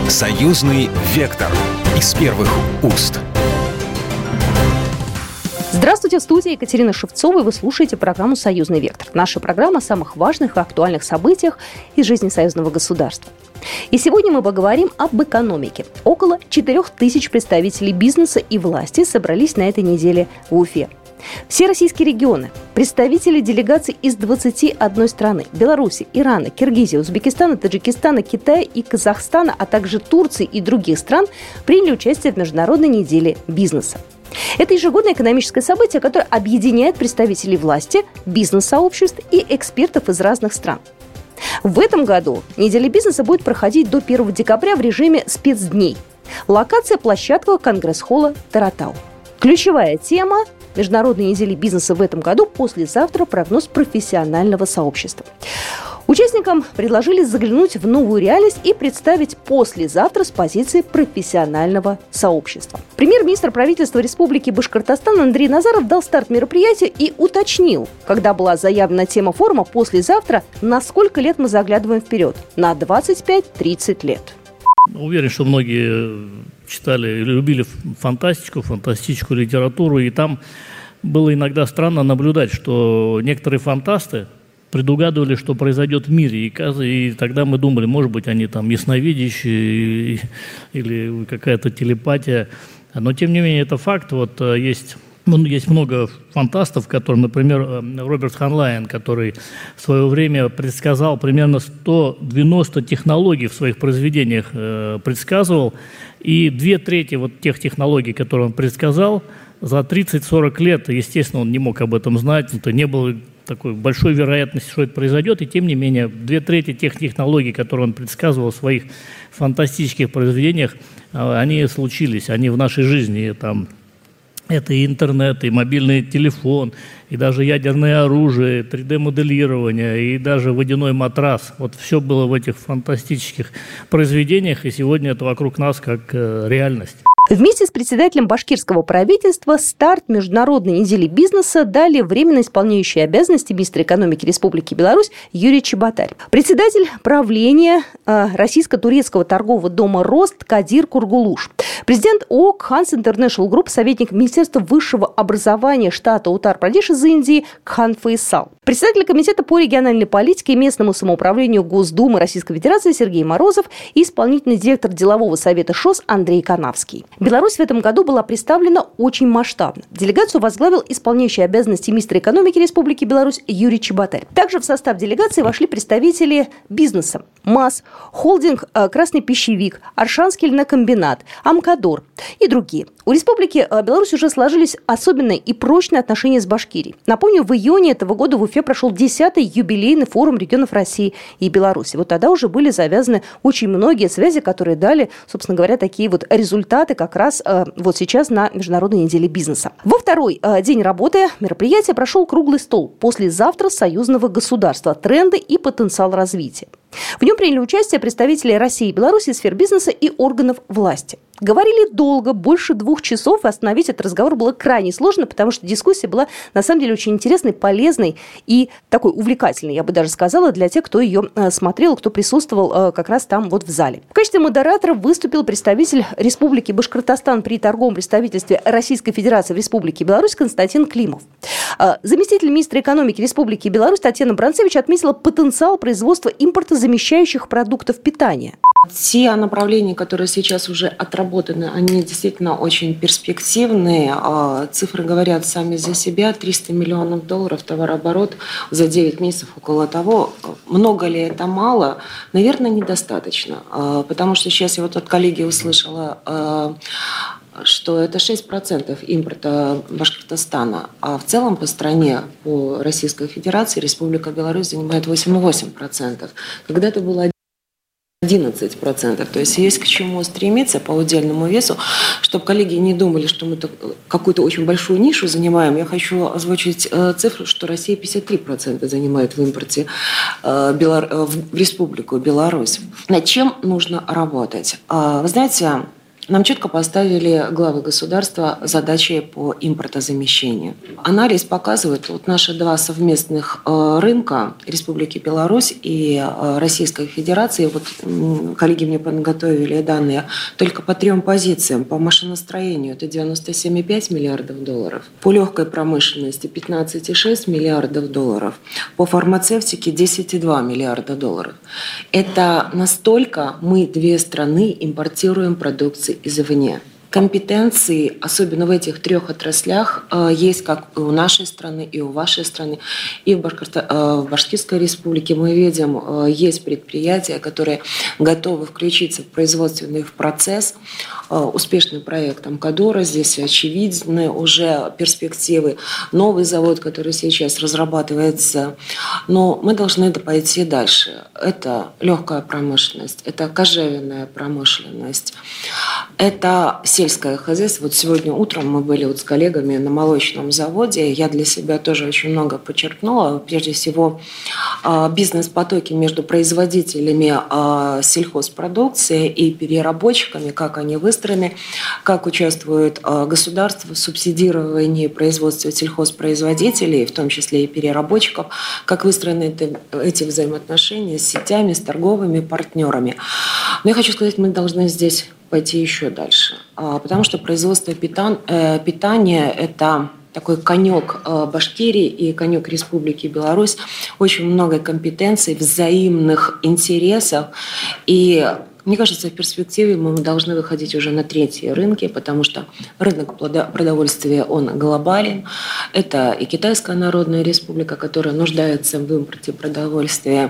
Союзный вектор из первых уст. Здравствуйте, в студии Екатерина Шевцова, и вы слушаете программу «Союзный вектор». Наша программа о самых важных и актуальных событиях из жизни союзного государства. И сегодня мы поговорим об экономике. Около 4000 представителей бизнеса и власти собрались на этой неделе в Уфе. Все российские регионы, представители делегаций из 21 страны – Беларуси, Ирана, Киргизии, Узбекистана, Таджикистана, Китая и Казахстана, а также Турции и других стран приняли участие в Международной неделе бизнеса. Это ежегодное экономическое событие, которое объединяет представителей власти, бизнес-сообществ и экспертов из разных стран. В этом году неделя бизнеса будет проходить до 1 декабря в режиме спецдней. Локация – площадка Конгресс-холла Таратау. Ключевая тема Международной недели бизнеса в этом году – послезавтра прогноз профессионального сообщества. Участникам предложили заглянуть в новую реальность и представить послезавтра с позиции профессионального сообщества. Премьер-министр правительства Республики Башкортостан Андрей Назаров дал старт мероприятию и уточнил, когда была заявлена тема форума «Послезавтра», на сколько лет мы заглядываем вперед – на 25-30 лет. Уверен, что многие читали или любили фантастическую литературу, и там было иногда странно наблюдать, что некоторые фантасты предугадывали, что произойдет в мире, и тогда мы думали, может быть, они там ясновидящие или какая-то телепатия, но тем не менее это факт. Вот есть много фантастов, которые, например, Роберт Ханлайн, который в свое время предсказал примерно 190 технологий в своих произведениях, предсказывал, и 2/3 вот тех технологий, которые он предсказал, за 30-40 лет, естественно, он не мог об этом знать, это не было такой большой вероятности, что это произойдет, и тем не менее 2/3 тех технологий, которые он предсказывал в своих фантастических произведениях, они случились, они в нашей жизни, там, это и интернет, и мобильный телефон, и даже ядерное оружие, 3D-моделирование, и даже водяной матрас. Вот все было в этих фантастических произведениях, и сегодня это вокруг нас как реальность. Вместе с председателем башкирского правительства старт Международной недели бизнеса дали временно исполняющий обязанности министра экономики Республики Беларусь Юрий Чеботарь. Председатель правления российско-турецкого торгового дома «Рост» Кадир Кургулуш. Президент ООО «Кханс Интернешнл Групп», советник Министерства высшего образования штата Утар-Прадеш из Индии Кхан Фейсал. Председатель комитета по региональной политике и местному самоуправлению Госдумы Российской Федерации Сергей Морозов и исполнительный директор делового совета ШОС Андрей Канавский. Беларусь в этом году была представлена очень масштабно. Делегацию возглавил исполняющий обязанности министра экономики Республики Беларусь Юрий Чеботарь. Также в состав делегации вошли представители бизнеса: МАЗ, холдинг «Красный пищевик», Аршанский льнокомбинат, Амкадор и другие. У Республики Беларусь уже сложились особенные и прочные отношения с Башкирией. Напомню, в июне этого года в Уфе прошел 10-й юбилейный форум регионов России и Беларуси. Вот тогда уже были завязаны очень многие связи, которые дали, собственно говоря, такие вот результаты как раз вот сейчас на Международной неделе бизнеса. Во второй день работы мероприятия прошел круглый стол «Послезавтра союзного государства. Тренды и потенциал развития». В нем приняли участие представители России и Беларуси, сфер бизнеса и органов власти. Говорили долго, больше 2 часов, и остановить этот разговор было крайне сложно, потому что дискуссия была, на самом деле, очень интересной, полезной и такой увлекательной, я бы даже сказала, для тех, кто ее смотрел, кто присутствовал как раз там вот в зале. В качестве модератора выступил представитель Республики Башкортостан при торговом представительстве Российской Федерации в Республике Беларусь Константин Климов. Заместитель министра экономики Республики Беларусь Татьяна Бранцевич отметила потенциал производства импортозамещающих продуктов питания. Те направления, которые сейчас уже отработаны, они действительно очень перспективные. Цифры говорят сами за себя. $300 миллионов товарооборот за 9 месяцев, около того. Много ли это, мало? Наверное, недостаточно. Потому что сейчас я вот от коллеги услышала, что это 6% импорта Башкортостана, а в целом по стране, по Российской Федерации, Республика Беларусь занимает 8,8%. Когда-то было 11%. То есть есть к чему стремиться по удельному весу, чтобы коллеги не думали, что мы какую-то очень большую нишу занимаем. Я хочу озвучить цифру, что Россия 53% занимает в импорте в Республику Беларусь. Над чем нужно работать? Вы знаете, Нам четко поставили главы государства задачи по импортозамещению. Анализ показывает, вот наши два совместных рынка Республики Беларусь и Российской Федерации, вот коллеги мне подготовили данные, только по 3 позициям. По машиностроению это 97,5 миллиардов долларов, по легкой промышленности 15,6 миллиардов долларов, по фармацевтике 10,2 миллиарда долларов. Это настолько мы, две страны, импортируем продукции извне. Компетенции, особенно в этих 3 отраслях, есть как и у нашей страны, и у вашей страны. И в Башкирской республике мы видим, есть предприятия, которые готовы включиться в производственный процесс. Успешный проект Амкадора, здесь очевидны уже перспективы. Новый завод, который сейчас разрабатывается. Но мы должны пойти дальше. Это легкая промышленность, это кожевенная промышленность, это сельское хозяйство. Вот сегодня утром мы были с коллегами на молочном заводе. Я для себя тоже очень много подчеркнула. Прежде всего, бизнес-потоки между производителями сельхозпродукции и переработчиками, как они выстроены, как участвует государство в субсидировании производства сельхозпроизводителей, в том числе и переработчиков, как выстроены эти взаимоотношения с сетями, с торговыми партнерами. Но я хочу сказать, мы должны здесь пойти еще дальше, потому что производство питания – это такой конек Башкирии и конек Республики Беларусь. Очень много компетенций, взаимных интересов. И мне кажется, в перспективе мы должны выходить уже на 3-е рынки, потому что рынок продовольствия, он глобален. Это и Китайская Народная Республика, которая нуждается в импорте продовольствия.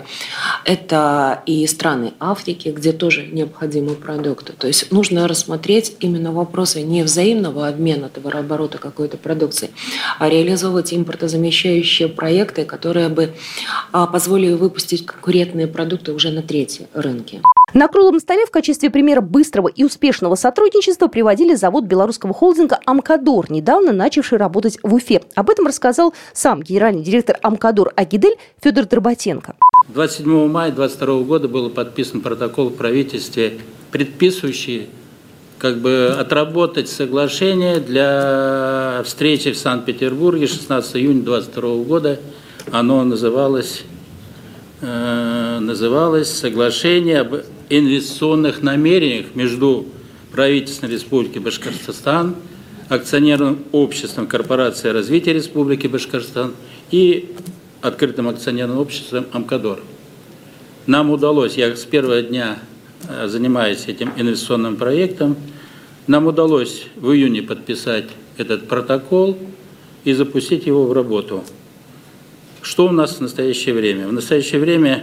Это и страны Африки, где тоже необходимы продукты. То есть нужно рассмотреть именно вопросы не взаимного обмена товарооборота какой-то продукции, а реализовывать импортозамещающие проекты, которые бы позволили выпустить конкурентные продукты уже на 3-е рынки. На круглом столе в качестве примера быстрого и успешного сотрудничества приводили завод белорусского холдинга «Амкадор», недавно начавший работать в Уфе. Об этом рассказал сам генеральный директор «Амкадор Агидель» Федор Дроботенко. 27 мая 2022 года был подписан протокол в правительстве, предписывающий отработать соглашение для встречи в Санкт-Петербурге 16 июня 2022 года. Оно называлось «Соглашение об инвестиционных намерениях между правительством Республики Башкортостан, акционерным обществом Корпорация развития Республики Башкортостан и открытым акционерным обществом «Амкадор». Нам удалось, я с первого дня занимаюсь этим инвестиционным проектом, нам удалось в июне подписать этот протокол и запустить его в работу. Что у нас в настоящее время? В настоящее время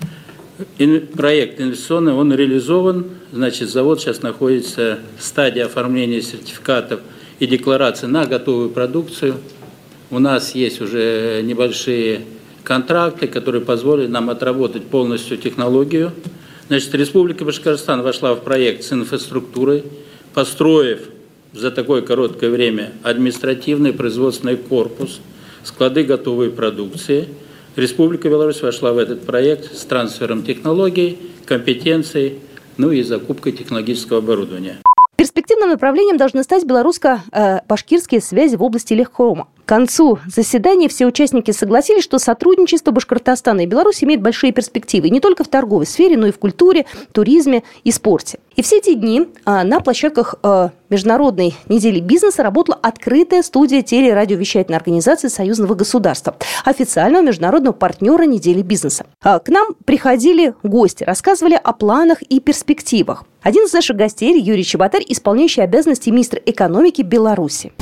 проект инвестиционный, он реализован, завод сейчас находится в стадии оформления сертификатов и деклараций на готовую продукцию. У нас есть уже небольшие контракты, которые позволят нам отработать полностью технологию. Республика Башкортостан вошла в проект с инфраструктурой, построив за такое короткое время административный производственный корпус, склады готовой продукции. Республика Беларусь вошла в этот проект с трансфером технологий, компетенций, и закупкой технологического оборудования. Перспективным направлением должны стать белорусско-башкирские связи в области легкома. К концу заседания все участники согласились, что сотрудничество Башкортостана и Беларуси имеет большие перспективы не только в торговой сфере, но и в культуре, туризме и спорте. И все эти дни на площадках Международной недели бизнеса работала открытая студия телерадиовещательной организации союзного государства, официального международного партнера недели бизнеса. К нам приходили гости, рассказывали о планах и перспективах. Один из наших гостей, Юрий Чеботарь, исполняющий обязанности министра экономики Беларуси.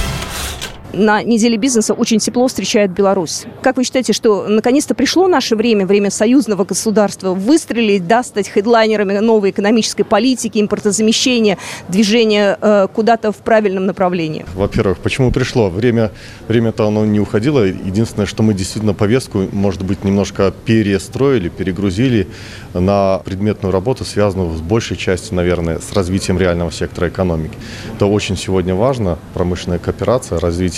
На неделе бизнеса очень тепло встречает Беларусь. Как вы считаете, что наконец-то пришло наше время союзного государства, выстрелить, стать хедлайнерами новой экономической политики, импортозамещения, движения куда-то в правильном направлении? Во-первых, почему пришло? Время-то оно не уходило. Единственное, что мы действительно повестку, может быть, немножко перестроили, перегрузили на предметную работу, связанную с большей частью, наверное, с развитием реального сектора экономики. Это очень сегодня важно. Промышленная кооперация, развитие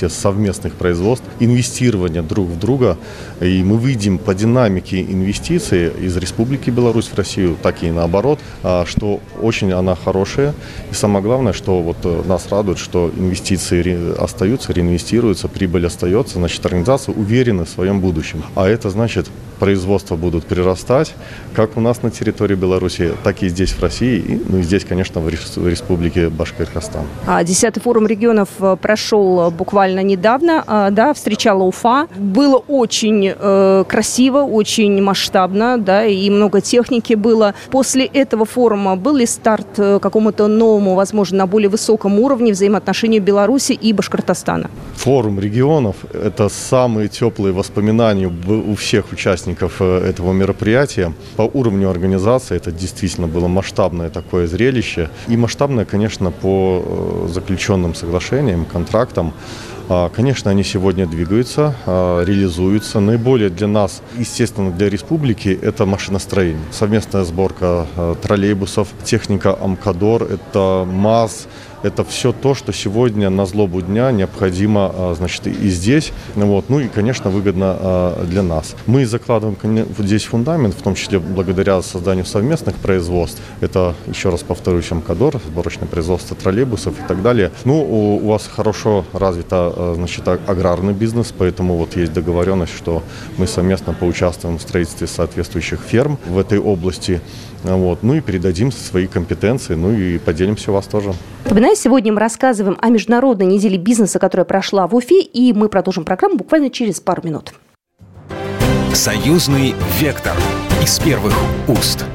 развития совместных производств, инвестирования друг в друга. И мы видим по динамике инвестиций из Республики Беларусь в Россию, так и наоборот, что очень она хорошая. И самое главное, что вот нас радует, что инвестиции остаются, реинвестируются, прибыль остается, значит, организации уверены в своем будущем. А это значит, производства будут прирастать, как у нас на территории Беларуси, так и здесь в России, и здесь, конечно, в Республике Башкортостан. 10-й форум регионов прошел буквально недавно, да, встречала Уфа. Было очень красиво, очень масштабно, да, и много техники было. После этого форума был ли старт какому-то новому, возможно, на более высоком уровне взаимоотношений Беларуси и Башкортостана? Форум регионов – это самые теплые воспоминания у всех участников этого мероприятия. По уровню организации это действительно было масштабное такое зрелище. И масштабное, конечно, по заключенным соглашениям, контрактам. Конечно, они сегодня двигаются, реализуются. Наиболее для нас, естественно, для республики, это машиностроение. Совместная сборка троллейбусов, техника Амкадор, это МАЗ. Это все то, что сегодня на злобу дня необходимо, значит, и здесь. Вот. Ну и, конечно, выгодно для нас. Мы закладываем здесь фундамент, в том числе благодаря созданию совместных производств. Это, еще раз повторюсь, Амкадор, сборочное производство троллейбусов и так далее. Ну, у вас хорошо развито, значит, аграрный бизнес, поэтому вот есть договоренность, что мы совместно поучаствуем в строительстве соответствующих ферм в этой области. Вот. Ну и передадим свои компетенции, ну и поделимся у вас тоже. Напоминаю, сегодня мы рассказываем о Международной неделе бизнеса, которая прошла в Уфе, и мы продолжим программу буквально через пару минут. Союзный вектор из первых уст.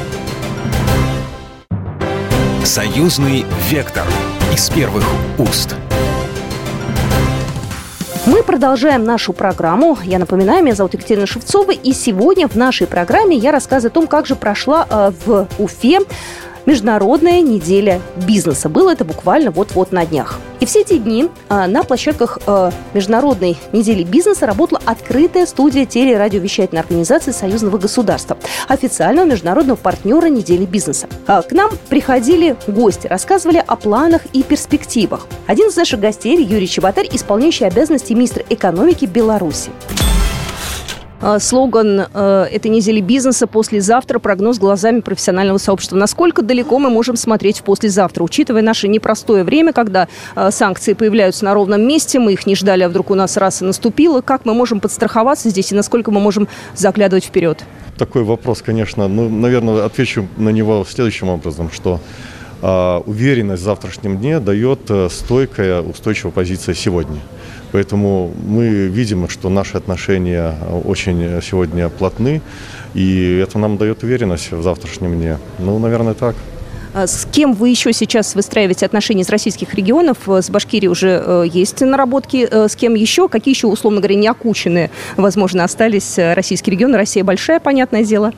Союзный вектор из первых уст. Мы продолжаем нашу программу. Я напоминаю, меня зовут Екатерина Шевцова, и сегодня в нашей программе я рассказываю о том, как же прошла в Уфе Международная неделя бизнеса. Было это буквально вот-вот на днях. И все эти дни на площадках Международной недели бизнеса работала открытая студия телерадиовещательной организации Союзного государства, официального международного партнера недели бизнеса. К нам приходили гости, рассказывали о планах и перспективах. Один из наших гостей, Юрий Чеботарь, исполняющий обязанности министра экономики Беларуси. Слоган этой недели бизнеса «Послезавтра. Прогноз глазами профессионального сообщества». Насколько далеко мы можем смотреть в послезавтра, учитывая наше непростое время, когда санкции появляются на ровном месте, мы их не ждали, а вдруг у нас раз и наступило. Как мы можем подстраховаться здесь и насколько мы можем заглядывать вперед? Такой вопрос, конечно, наверное, отвечу на него следующим образом, что уверенность в завтрашнем дне дает стойкая, устойчивая позиция сегодня. Поэтому мы видим, что наши отношения очень сегодня плотны, и это нам дает уверенность в завтрашнем дне. Ну, наверное, так. С кем вы еще сейчас выстраиваете отношения из российских регионов? С Башкирией уже есть наработки. С кем еще? Какие еще, условно говоря, неокученные, возможно, остались российские регионы? Россия большая, понятное дело.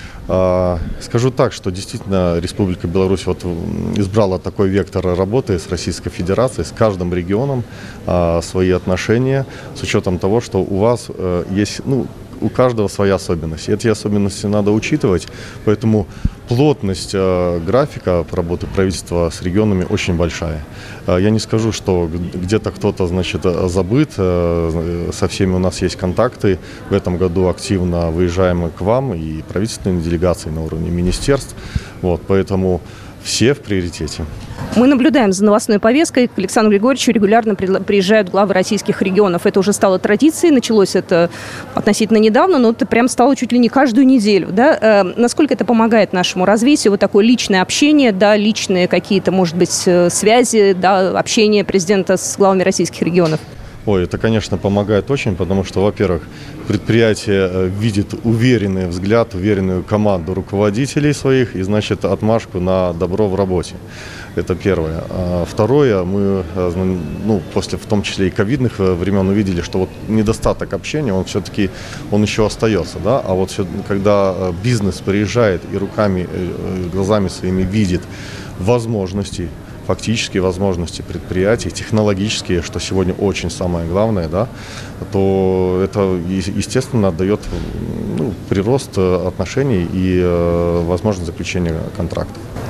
Скажу так, что действительно Республика Беларусь избрала такой вектор работы с Российской Федерацией, с каждым регионом свои отношения, с учетом того, что у вас есть, у каждого своя особенность. И эти особенности надо учитывать, поэтому плотность графика работы правительства с регионами очень большая. Я не скажу, что где-то кто-то, значит, забыт, со всеми у нас есть контакты. В этом году активно выезжаем к вам и правительственные делегации на уровне министерств. Поэтому все в приоритете. Мы наблюдаем за новостной повесткой. К Александру Григорьевичу регулярно приезжают главы российских регионов. Это уже стало традицией. Началось это относительно недавно, но это прям стало чуть ли не каждую неделю. Да? Насколько это помогает нашему развитию? Такое личное общение, да, личные какие-то, может быть, связи, да, общение президента с главами российских регионов? Это, конечно, помогает очень, потому что, во-первых, предприятие видит уверенный взгляд, уверенную команду руководителей своих и, значит, отмашку на добро в работе. Это первое. Второе, мы, после, в том числе и ковидных времен, увидели, что недостаток общения, он все-таки, еще остается, да, а когда бизнес приезжает и руками, глазами своими видит возможности, фактические возможности предприятий, технологические, что сегодня очень самое главное, да, то это, естественно, дает прирост отношений и возможность заключения контрактов.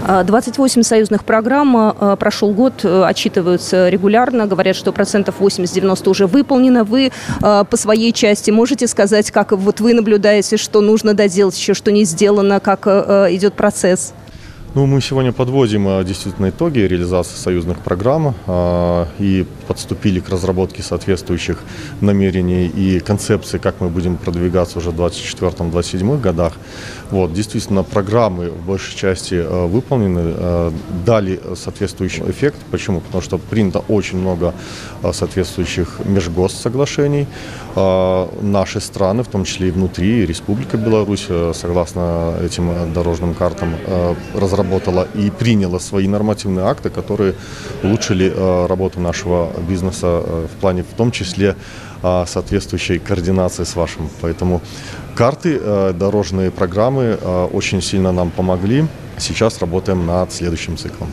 28 союзных программ, прошел год, отчитываются регулярно, говорят, что 80-90% уже выполнено. Вы по своей части можете сказать, как вот вы наблюдаете, что нужно доделать еще, что не сделано, как идет процесс? Ну, мы сегодня подводим действительно итоги реализации союзных программ и подступили к разработке соответствующих намерений и концепций, как мы будем продвигаться уже в 2024-2027 годах. Вот, действительно, программы в большей части выполнены, дали соответствующий эффект. Почему? Потому что принято очень много соответствующих межгоссоглашений. Наши страны, в том числе и внутри, Республика Беларусь, согласно этим дорожным картам, разработала и приняла свои нормативные акты, которые улучшили работу нашего бизнеса в плане, в том числе, соответствующей координации с вашим. Поэтому карты, дорожные программы очень сильно нам помогли. Сейчас работаем над следующим циклом.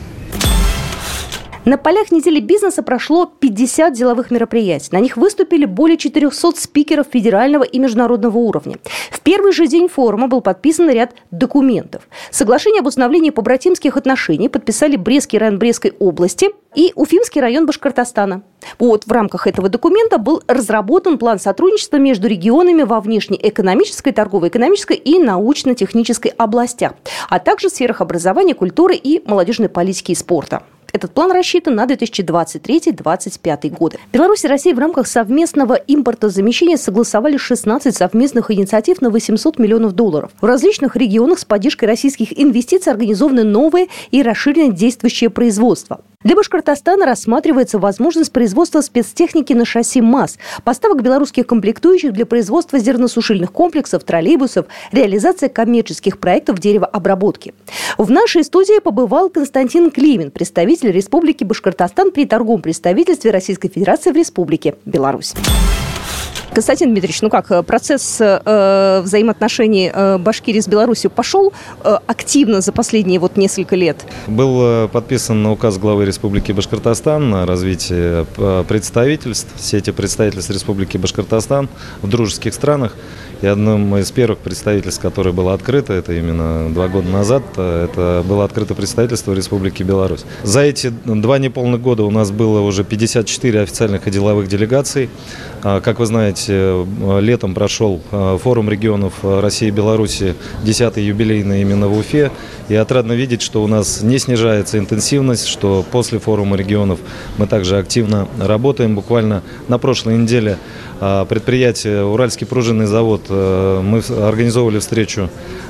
На полях недели бизнеса прошло 50 деловых мероприятий. На них выступили более 400 спикеров федерального и международного уровня. В первый же день форума был подписан ряд документов. Соглашение об установлении побратимских отношений подписали Брестский район Брестской области и Уфимский район Башкортостана. Вот в рамках этого документа был разработан план сотрудничества между регионами во внешнеэкономической, торгово-экономической и научно-технической областях, а также в сферах образования, культуры и молодежной политики и спорта. Этот план рассчитан на 2023-2025 годы. Беларусь и Россия в рамках совместного импортозамещения согласовали 16 совместных инициатив на $800 миллионов. В различных регионах с поддержкой российских инвестиций организованы новые и расширенные действующие производства. Для Башкортостана рассматривается возможность производства спецтехники на шасси МАЗ, поставок белорусских комплектующих для производства зерносушильных комплексов, троллейбусов, реализация коммерческих проектов деревообработки. В нашей студии побывал Константин Климин, представитель Республики Башкортостан при торговом представительстве Российской Федерации в Республике Беларусь. Константин Дмитриевич, ну как, процесс взаимоотношений Башкирии с Беларусью пошел активно за последние несколько лет? Был подписан указ главы Республики Башкортостан на развитие представительств, сети представительств Республики Башкортостан в дружеских странах. И одним из первых представительств, которое было открыто, это именно 2 года назад, это было открыто представительство Республики Беларусь. За эти 2 неполных года у нас было уже 54 официальных и деловых делегаций. Как вы знаете, летом прошел форум регионов России и Беларуси, 10-й юбилейный именно в Уфе. И отрадно видеть, что у нас не снижается интенсивность, что после форума регионов мы также активно работаем. Буквально на прошлой неделе предприятие «Уральский пружинный завод», мы организовывали встречу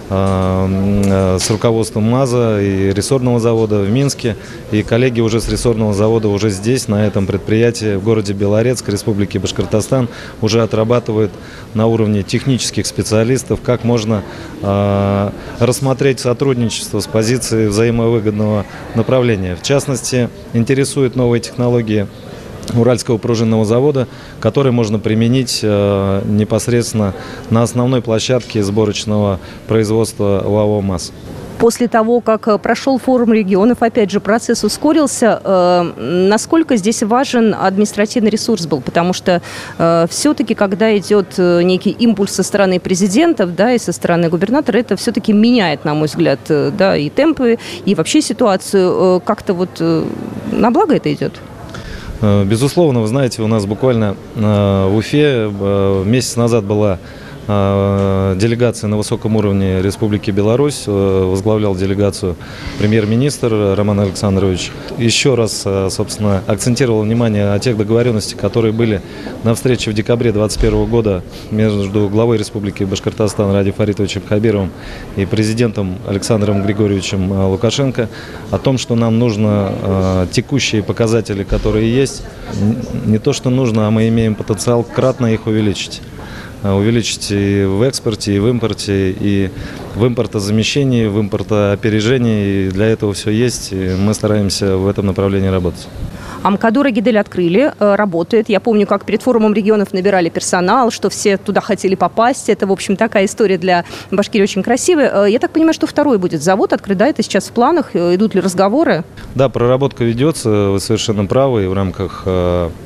с руководством МАЗа и рессорного завода в Минске. И коллеги уже с рессорного завода уже здесь, на этом предприятии, в городе Белорецк, Республики Башкортостан, уже отрабатывают на уровне технических специалистов, как можно рассмотреть сотрудничество с позиции взаимовыгодного направления. В частности, интересуют новые технологии Уральского пружинного завода, который можно применить непосредственно на основной площадке сборочного производства ОАО МАЗ. После того, как прошел форум регионов, опять же, процесс ускорился. Насколько здесь важен административный ресурс был? Потому что все-таки, когда идет некий импульс со стороны президентов, да, и со стороны губернатора, это все-таки меняет, на мой взгляд, да, и темпы, и вообще ситуацию. Как-то на благо это идет? Безусловно, вы знаете, у нас буквально в Уфе месяц назад была делегация на высоком уровне Республики Беларусь, возглавлял делегацию премьер-министр Роман Александрович. Еще раз, собственно, акцентировал внимание о тех договоренностях, которые были на встрече в декабре 2021 года между главой Республики Башкортостан Ради Фаритовичем Хабировым и президентом Александром Григорьевичем Лукашенко, о том, что нам нужно текущие показатели, которые есть, не то что нужно, а мы имеем потенциал кратно их увеличить и в экспорте, и в импорте, и в импортозамещении, в импортоопережении. И для этого все есть, и мы стараемся в этом направлении работать. АМКАДО Рагидель открыли, работает. Я помню, как перед форумом регионов набирали персонал, что все туда хотели попасть. Это, в общем, такая история для Башкирии очень красивая. Я так понимаю, что второй будет завод открыт, да? Это сейчас в планах? Идут ли разговоры? Да, проработка ведется, вы совершенно правы. И в рамках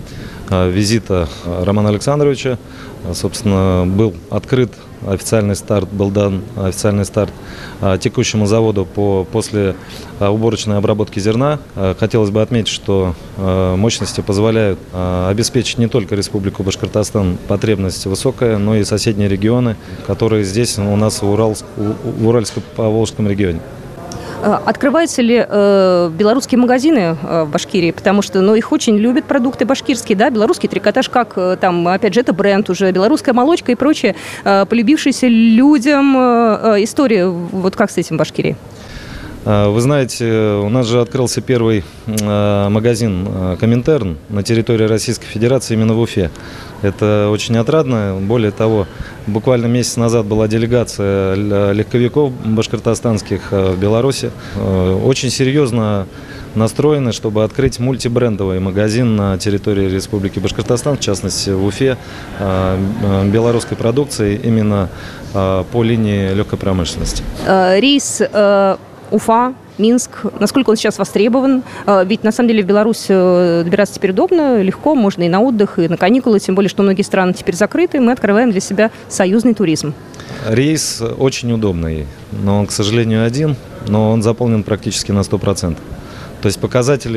визита Романа Александровича. Собственно, был открыт официальный старт, был дан официальный старт текущему заводу после уборочной обработки зерна. Хотелось бы отметить, что мощности позволяют обеспечить не только Республику Башкортостан потребность высокая, но и соседние регионы, которые здесь у нас в Уральско-Поволжском регионе. Открываются ли белорусские магазины в Башкирии? Потому что их очень любят продукты башкирские, да? Белорусский трикотаж, как там, опять же, это бренд уже, белорусская молочка и прочее, полюбившиеся людям истории. Вот как с этим в Башкирии? Вы знаете, у нас же открылся первый магазин Коминтерн на территории Российской Федерации именно в Уфе. Это очень отрадно. Более того, буквально месяц назад была делегация легковиков башкортостанских в Беларуси. Очень серьезно настроены, чтобы открыть мультибрендовый магазин на территории Республики Башкортостан, в частности в Уфе, белорусской продукции именно по линии легкой промышленности. Рейс Уфа, Минск, насколько он сейчас востребован? Ведь, на самом деле, в Беларусь добираться теперь удобно, легко, можно и на отдых, и на каникулы, тем более, что многие страны теперь закрыты, мы открываем для себя союзный туризм. Рейс очень удобный, но он, к сожалению, один, но он заполнен практически на 100%. То есть показатели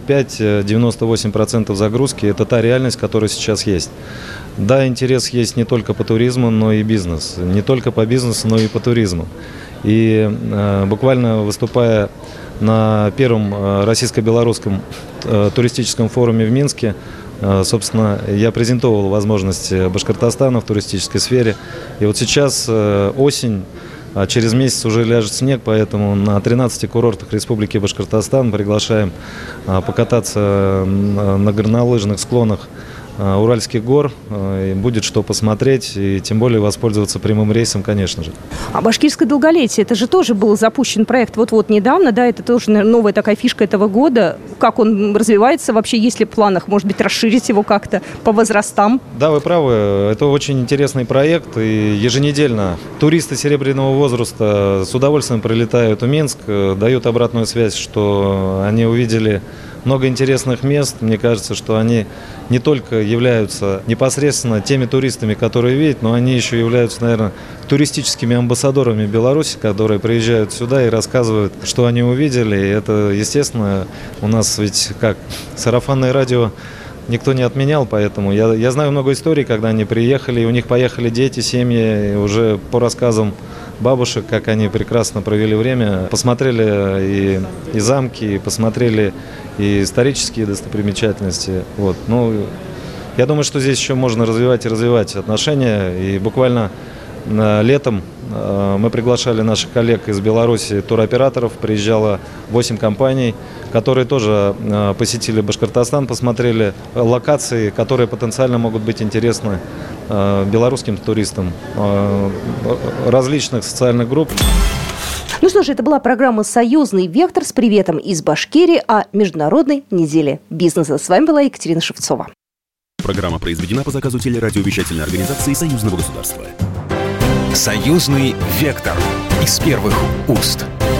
95-98% загрузки – это та реальность, которая сейчас есть. Да, интерес есть не только по туризму, но и бизнес. Не только по бизнесу, но и по туризму. И буквально выступая на первом российско-белорусском туристическом форуме в Минске, собственно, я презентовал возможности Башкортостана в туристической сфере. И вот сейчас осень, через месяц уже ляжет снег, поэтому на 13 курортах Республики Башкортостан приглашаем покататься на горнолыжных склонах Уральских гор. Будет что посмотреть и тем более воспользоваться прямым рейсом, конечно же. А башкирское долголетие, это же тоже был запущен проект вот-вот недавно, да, это тоже новая такая фишка этого года. Как он развивается вообще, есть ли в планах, может быть, расширить его как-то по возрастам? Да, вы правы, это очень интересный проект, и еженедельно туристы серебряного возраста с удовольствием прилетают в Минск, дают обратную связь, что они увидели много интересных мест. Мне кажется, что они не только являются непосредственно теми туристами, которые видят, но они еще являются, наверное, туристическими амбассадорами Беларуси, которые приезжают сюда и рассказывают, что они увидели. И это, естественно, у нас ведь как сарафанное радио никто не отменял, поэтому я знаю много историй, когда они приехали, и у них поехали дети, семьи, и уже по рассказам бабушек, как они прекрасно провели время, посмотрели и замки, и посмотрели и исторические достопримечательности. Вот. Ну, я думаю, что здесь еще можно развивать и развивать отношения, и буквально летом мы приглашали наших коллег из Беларуси, туроператоров, приезжало 8 компаний, которые тоже посетили Башкортостан, посмотрели локации, которые потенциально могут быть интересны белорусским туристам различных социальных групп. Ну что ж, это была программа «Союзный вектор» с приветом из Башкирии о Международной неделе бизнеса. С вами была Екатерина Шевцова. Программа произведена по заказу телерадиовещательной организации Союзного государства. «Союзный вектор» из первых уст.